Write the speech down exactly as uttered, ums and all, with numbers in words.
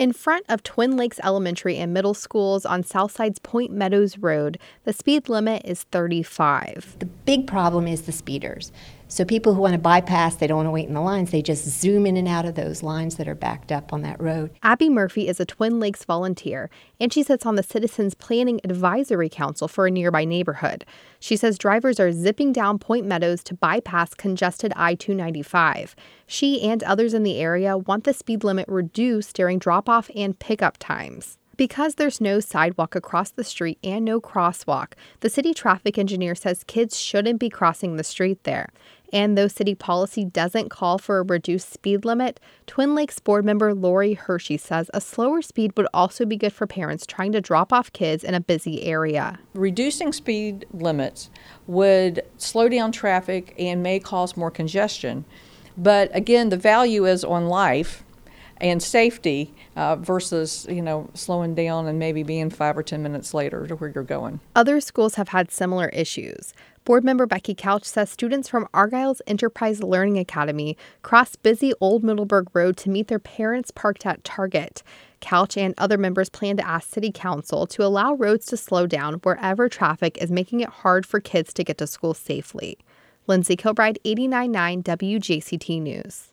In front of Twin Lakes Elementary and Middle Schools on Southside's Point Meadows Road, the speed limit is thirty-five. The big problem is the speeders. So people who want to bypass, they don't want to wait in the lines, they just zoom in and out of those lines that are backed up on that road. Abby Murphy is a Twin Lakes volunteer, and she sits on the Citizens Planning Advisory Council for a nearby neighborhood. She says drivers are zipping down Point Meadows to bypass congested I two ninety-five. She and others in the area want the speed limit reduced during drop-off and pickup times. Because there's no sidewalk across the street and no crosswalk, the city traffic engineer says kids shouldn't be crossing the street there. And though city policy doesn't call for a reduced speed limit, Twin Lakes board member Lori Hershey says a slower speed would also be good for parents trying to drop off kids in a busy area. Reducing speed limits would slow down traffic and may cause more congestion. But again, the value is on life and safety uh, versus, you know, slowing down and maybe being five or ten minutes later to where you're going. Other schools have had similar issues. Board member Becky Couch says students from Argyle's Enterprise Learning Academy cross busy Old Middleburg Road to meet their parents parked at Target. Couch and other members plan to ask City Council to allow roads to slow down wherever traffic is making it hard for kids to get to school safely. Lindsay Kilbride, eighty-nine point nine W J C T News.